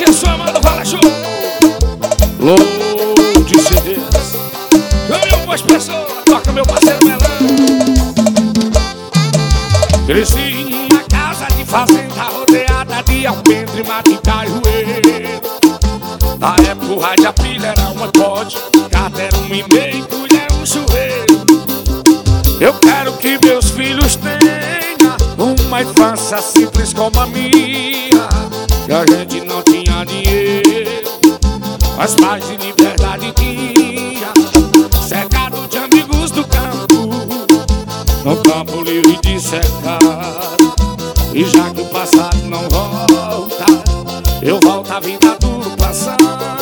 Jesus amado, fala show. Louco de CDs. Caminhão com as pessoas, toca meu parceiro Melão. Cresci em uma casa de fazenda rodeada de alpendre, mato e cajueiro. Na época o rádio a pilha era um iPod, cada era 1,5, colher um chuveiro. Eu quero que meus filhos tenham uma infância simples como a minha, que a gente não tinha dinheiro, mas paz e liberdade tinha, cercado de amigos do campo, no campo livre de cercado. E já que o passado não volta, eu volto à vida do passado.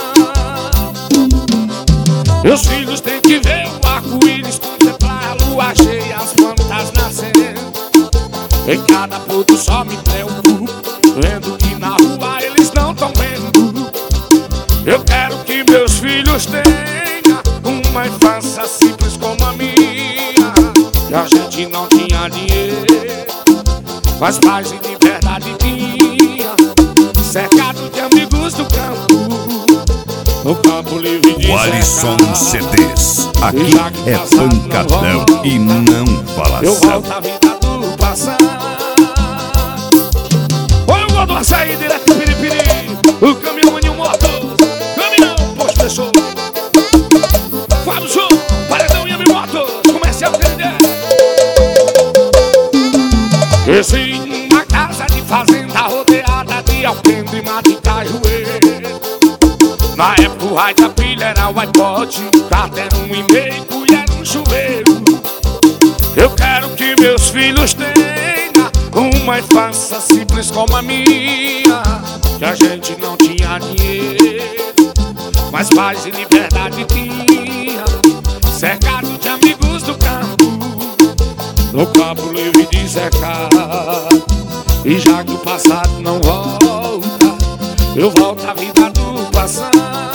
Meus filhos têm que ver o arco-íris, contemplar a lua cheia, as plantas nascendo. Em cada pôr do sol me preocupo, vendo que na rua eles não estão vendo. Eu quero que meus filhos tenham uma infância simples como a minha, que a gente não tinha dinheiro, mas paz e liberdade tinha, cercado de amigos do campo, no campo livre de o Alisson CDs. Aqui é pancadão e não eu falação. volto à vida do passado. Olha o gol do açaí direto do Piripiri, o caminhão Maninho Motos, caminhão Posto Pessoa, Fábio Show, Paredão e Amigo Motos, comercial TND. Cresci em uma casa de fazenda rodeada de alpendre, mato e cajueiro. Na época o rádio a pilha era o iPod, cada era 1,5, colher um chuveiro. Eu quero que meus filhos tenham uma infância simples como a minha, que a gente não tinha dinheiro, mas paz e liberdade tinha, cercado de amigos do campo, no campo livre de cercado. E já que o passado não volta, eu volto à vida do passado.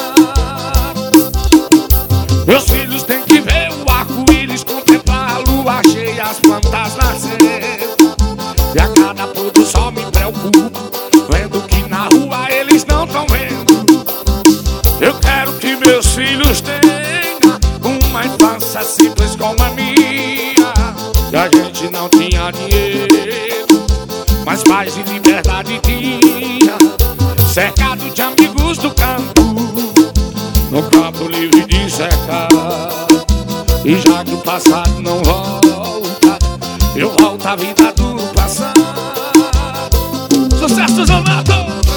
Meus filhos têm que ver o arco-íris, contemplar a lua cheia, as plantas nascendo. E a cada pôr do sol me preocupo, vendo que na rua eles não estão vendo. Eu quero que meus filhos tenham uma infância simples como a minha, que a gente não tinha dinheiro, mas paz e liberdade tinha, cercado de amigos do campo, no campo livre de cercado. E já que o passado não volta, eu volto à vida do passado. Sucesso Zonato,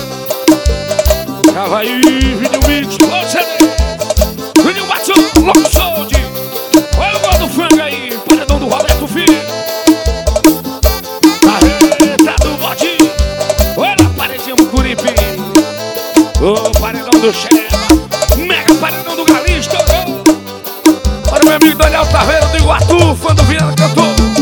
Cavaí, Vídeo Mix, Louco CD, Vídeo Batson, Louco Sold. Olha o gol do frango aí, paredão do Roberto Filho, carreta do Botinho, olha a paredinha do Curipi, o paredão do Cheba, mega paredão do Galista. Olha o meu amigo Daniel Taveira do Iguatu, fã do Viana Cantor.